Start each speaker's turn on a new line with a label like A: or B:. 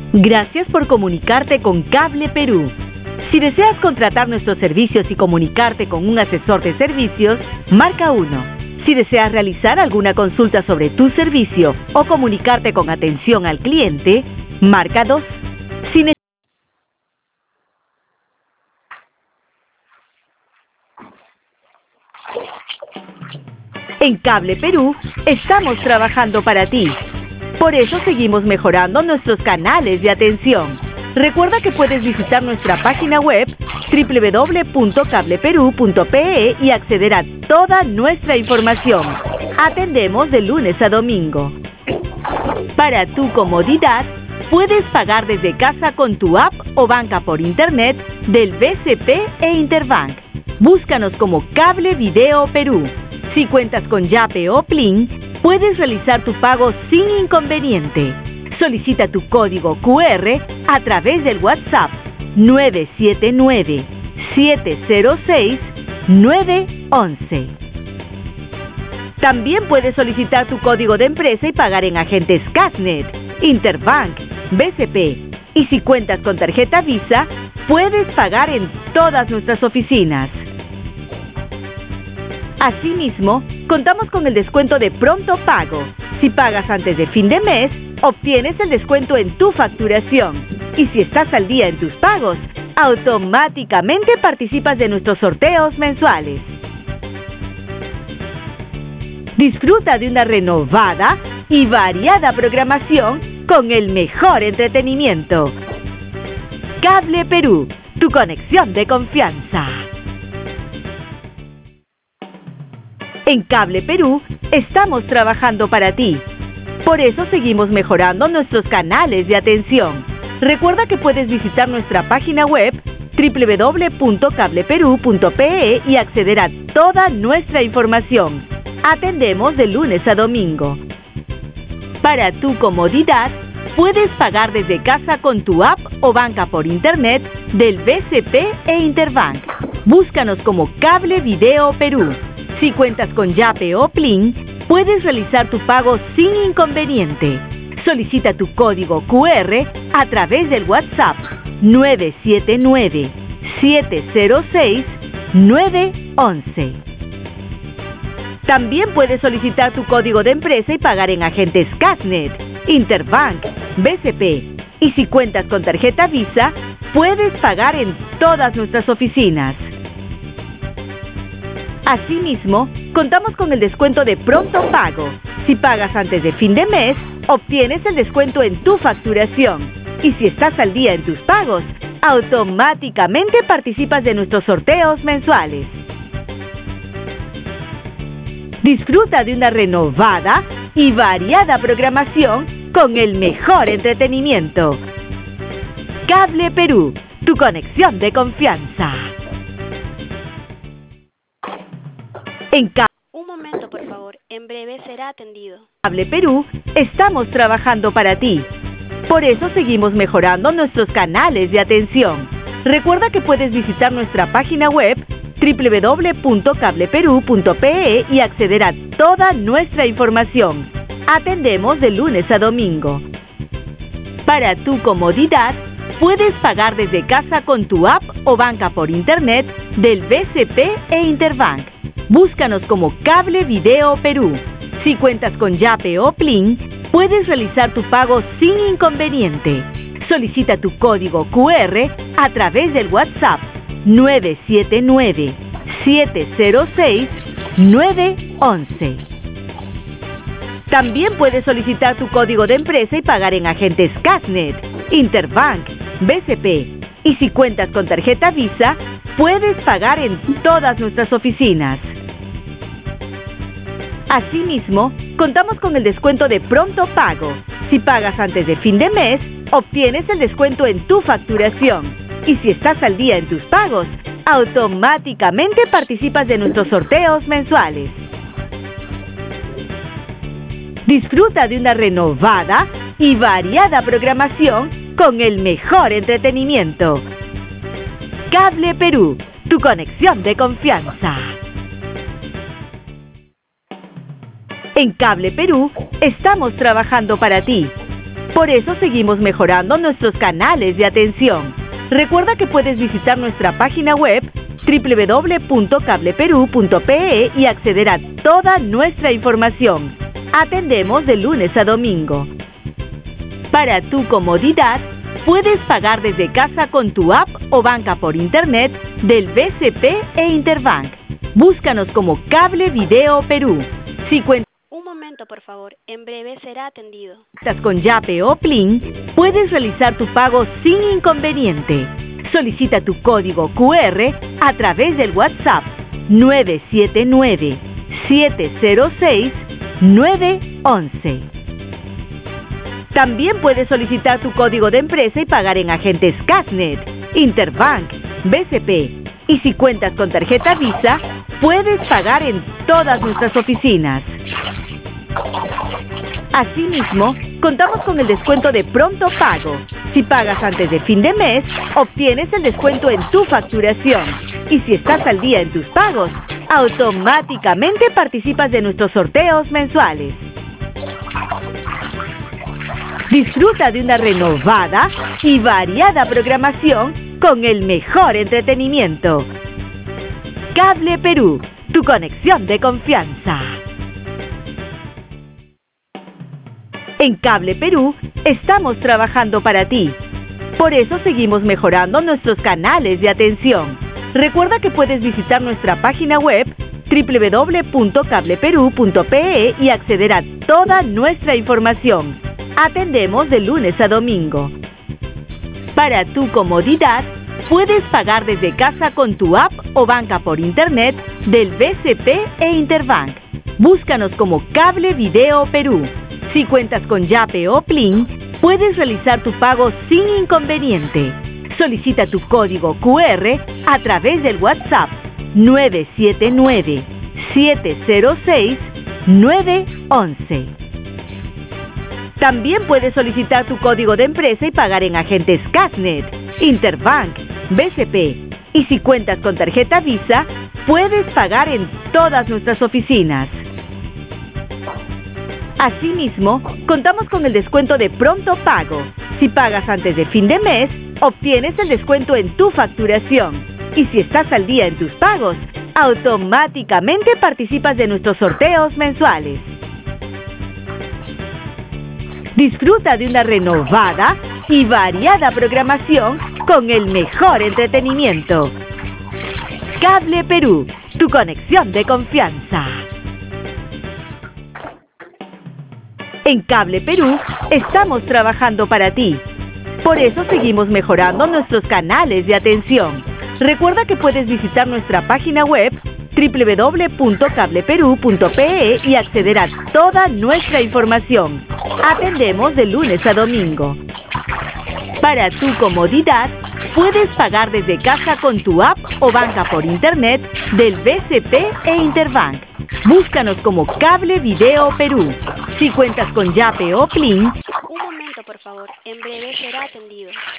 A: Gracias por comunicarte con Cable Perú. Si deseas contratar nuestros servicios y comunicarte con un asesor de servicios, marca 1. Si deseas realizar alguna consulta sobre tu servicio o comunicarte con atención al cliente, marca 2. Si En Cable Perú estamos trabajando para ti. Por eso seguimos mejorando nuestros canales de atención. Recuerda que puedes visitar nuestra página web www.cableperú.pe y acceder a toda nuestra información. Atendemos de lunes a domingo. Para tu comodidad, puedes pagar desde casa con tu app o banca por internet del BCP e Interbank. Búscanos como Cable Video Perú. Si cuentas con Yape o Plin, puedes realizar tu pago sin inconveniente. Solicita tu código QR a través del WhatsApp 979-706-911. También puedes solicitar tu código de empresa y pagar en agentes Casnet, Interbank, BCP. Y si cuentas con tarjeta Visa, puedes pagar en todas nuestras oficinas. Asimismo, contamos con el descuento de pronto pago. Si pagas antes de fin de mes, obtienes el descuento en tu facturación. Y si estás al día en tus pagos, automáticamente participas de nuestros sorteos mensuales. Disfruta de una renovada y variada programación con el mejor entretenimiento. Cable Perú, tu conexión de confianza. En Cable Perú estamos trabajando para ti. Por eso seguimos mejorando nuestros canales de atención. Recuerda que puedes visitar nuestra página web www.cableperú.pe y acceder a toda nuestra información. Atendemos de lunes a domingo. Para tu comodidad, puedes pagar desde casa con tu app o banca por internet del BCP e Interbank. Búscanos como Cable Video Perú. Si cuentas con Yape o Plin, puedes realizar tu pago sin inconveniente. Solicita tu código QR a través del WhatsApp 979-706-911. También puedes solicitar tu código de empresa y pagar en agentes Casnet, Interbank, BCP. Y si cuentas con tarjeta Visa, puedes pagar en todas nuestras oficinas. Asimismo, contamos con el descuento de pronto pago. Si pagas antes de fin de mes, obtienes el descuento en tu facturación. Y si estás al día en tus pagos, automáticamente participas de nuestros sorteos mensuales. Disfruta de una renovada y variada programación con el mejor entretenimiento. Cable Perú, tu conexión de confianza.
B: Un momento, por favor. En breve será atendido.
A: Cable Perú estamos trabajando para ti. Por eso seguimos mejorando nuestros canales de atención. Recuerda que puedes visitar nuestra página web www.cableperú.pe y acceder a toda nuestra información. Atendemos de lunes a domingo. Para tu comodidad, puedes pagar desde casa con tu app o banca por internet del BCP e Interbank. Búscanos como Cable Video Perú. Si cuentas con Yape o Plin, puedes realizar tu pago sin inconveniente. Solicita tu código QR a través del WhatsApp 979-706-911. También puedes solicitar tu código de empresa y pagar en agentes Casnet, Interbank, BCP. Y si cuentas con tarjeta Visa, puedes pagar en todas nuestras oficinas. Asimismo, contamos con el descuento de pronto pago. Si pagas antes de fin de mes, obtienes el descuento en tu facturación. Y si estás al día en tus pagos, automáticamente participas de nuestros sorteos mensuales. Disfruta de una renovada y variada programación con el mejor entretenimiento. Cable Perú, tu conexión de confianza. En Cable Perú estamos trabajando para ti. Por eso seguimos mejorando nuestros canales de atención. Recuerda que puedes visitar nuestra página web www.cableperú.pe y acceder a toda nuestra información. Atendemos de lunes a domingo. Para tu comodidad, puedes pagar desde casa con tu app o banca por internet del BCP e Interbank. Búscanos como Cable Video Perú. Si cuentas
B: Un momento, por favor. En breve será atendido.
A: con Yape o Plin, puedes realizar tu pago sin inconveniente. Solicita tu código QR a través del WhatsApp 979-706-911. También puedes solicitar tu código de empresa y pagar en agentes Casnet, Interbank, BCP. Y si cuentas con tarjeta Visa, puedes pagar en todas nuestras oficinas. Asimismo, contamos con el descuento de pronto pago. Si pagas antes de fin de mes, obtienes el descuento en tu facturación. Y si estás al día en tus pagos, automáticamente participas de nuestros sorteos mensuales. Disfruta de una renovada y variada programación con el mejor entretenimiento. Cable Perú, tu conexión de confianza. En Cable Perú estamos trabajando para ti. Por eso seguimos mejorando nuestros canales de atención. Recuerda que puedes visitar nuestra página web www.cableperú.pe y acceder a toda nuestra información. Atendemos de lunes a domingo. Para tu comodidad, puedes pagar desde casa con tu app o banca por internet del BCP e Interbank. Búscanos como Cable Video Perú. Si cuentas con Yape o Plin, puedes realizar tu pago sin inconveniente. Solicita tu código QR a través del WhatsApp 979-706-911. También puedes solicitar tu código de empresa y pagar en agentes Casnet, Interbank, BCP. Y si cuentas con tarjeta Visa, puedes pagar en todas nuestras oficinas. Asimismo, contamos con el descuento de pronto pago. Si pagas antes de fin de mes, obtienes el descuento en tu facturación. Y si estás al día en tus pagos, automáticamente participas de nuestros sorteos mensuales. Disfruta de una renovada y variada programación con el mejor entretenimiento. Cable Perú, tu conexión de confianza. En Cable Perú estamos trabajando para ti. Por eso seguimos mejorando nuestros canales de atención. Recuerda que puedes visitar nuestra página web www.cableperú.pe y acceder a toda nuestra información. Atendemos de lunes a domingo. Para tu comodidad, puedes pagar desde casa con tu app o banca por internet del BCP e Interbank. Búscanos como Cable Video Perú. Si cuentas con Yape o Plin,
B: Un momento, por favor. En breve será atendido.